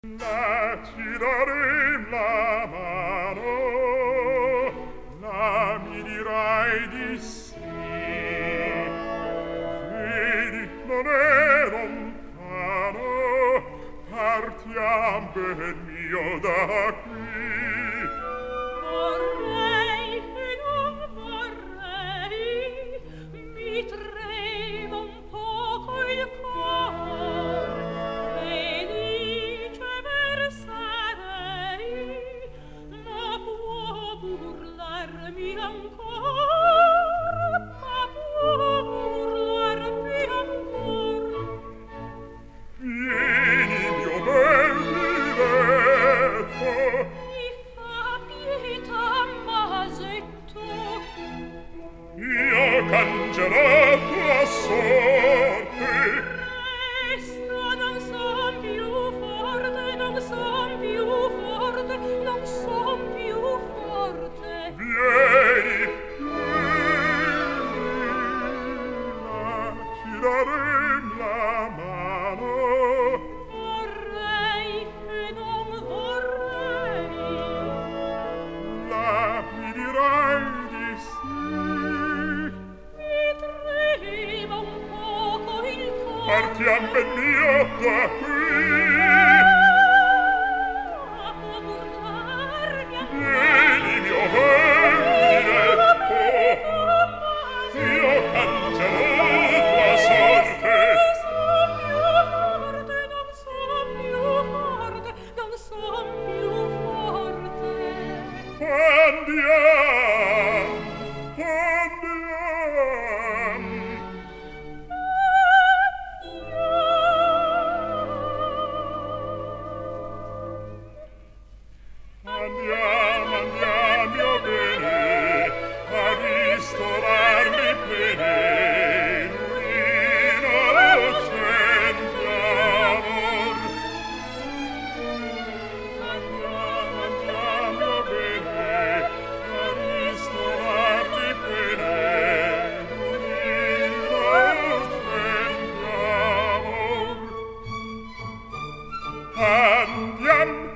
Ti darem la mano, la mi dirai di sì. Vedi, non è lontano, partiam ben mio da qui. Vorrei e non vorrei, mi trema un poco il cor. Felice versarei, ma può burlarmi ancor, ma può burlarmi ancor. Vieni, mio bel diletto, Mi fa pietà, masetto. io cangerò tua sorte. Presto, non son più forte, non son più forte, non son più forte. Vieni, ci darem la mano, Vorrei e non vorrei. la mi dirai di sì. Mi trema un poco il cor. Partiam ben mio da qui. Ma può burlarmi ancor. Vieni, mio bel diletto, io cangerò tua sorte. Non son più forte, non son più forte. Andiam, andiam. Andiam, andiam, mio bene, a ristorarmi bene, innocente amor. Andiam, andiam, mio bene, a ristorarmi bene, innocente amor. Andiam,